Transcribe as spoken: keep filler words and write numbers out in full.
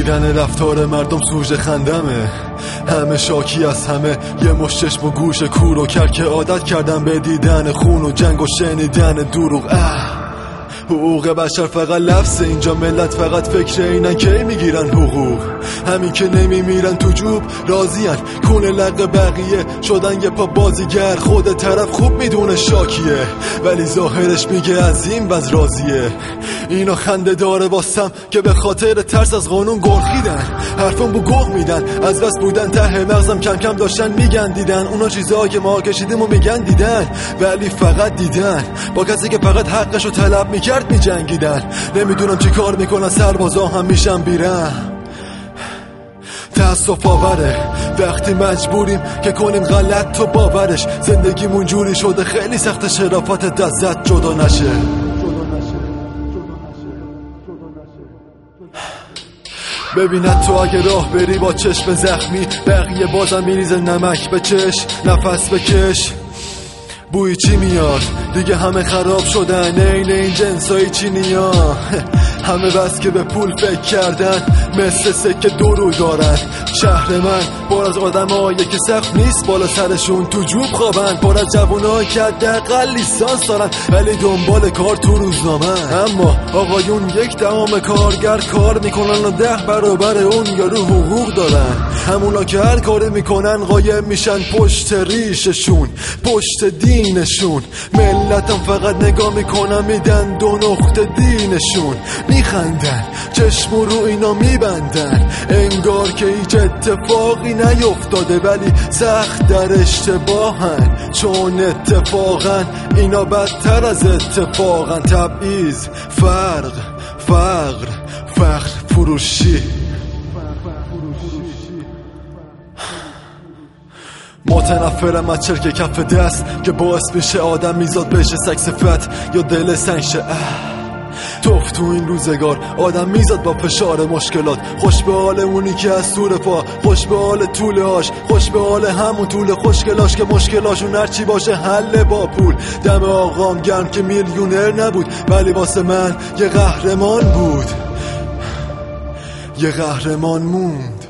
دیدن رفتار مردم سوژه خندمه، همه شاکی از همه، یه مشت چشم و گوش کور و کر که عادت کردم به دیدن خون و جنگ و شنیدن دروغ. اه حقوق بشر فقط لفظ، اینجا ملت فقط فکر اینن کی میگیرن حقوق، همین که نمیمیرن تو جوب راضین کونه لق بقیه شدن یه پا بازیگر. خود طرف خوب میدونه شاکیه ولی ظاهرش میگه از این وز راضیه. اینا خنده داره واسم که به خاطر ترس از قانون گرخیدن، حرفم بو گوغ میدن، از بس بودن ته مغزم کم کم داشتن میگن دیدن اونا چیزایی که ما کشیدیم و میگن دیدن، ولی فقط دیدن. با کسی که فقط حقشو طلب میکرد می جنگیدن. نمیدونم چی کار میکنن سربازا هم میشن بیرم. تأسف آوره وقتی مجبوریم که کنیم غلط تو باورش. زندگیمون جوری شده خیلی سخت شرافت دست جدا نشه. ببینت تو اگه راه بری با چشم زخمی، بقیه بازم میریزه نمک به چش. نفس بکش بوی چی میاد دیگه، همه خراب شدن عین این جنسای چینیا. همه بس که به پول فکر کردن مثل سکه دورو دارن. شهر من پر از آدمایی که سقف نیست بالا سرشون تو جوب خوابن، پر از جوانایی که حداقل لیسانس دارن ولی دنبال کار تو روزنامه. اما آقایون یک دهم کارگر کار میکنن و ده برابر اون یارو حقوق دارن. همونا که هر کاری میکنن قایم میشن پشت ریششون، پشت دینشون. ملتم فقط نگاه میکنن میدن دو نقطه دینشون، میخندن چشمو رو اینا میبندن انگار که هیچ اتفاقی نیفتاده ولی سخت در اشتباهن، چون اتفاقا اینا بدتر از اتفاقن. تبعیض، فرق، فقر، فخر فروشی. متنفرم از چرک کف دست که باعث میشه آدم میزاد بشه سگ صفت یا دل سنگ شه. توف تو این روزگار آدم میزاد با فشار مشکلات. خوش به حال اونی که از سور پا، خوش به حال طوله هاش، خوش به حال همون طول خوشگلاش که مشکلاشون هرچی باشه حل با پول. دم آقام گرم که میلیونر نبود ولی واسه من یه قهرمان بود، یه قهرمان موند.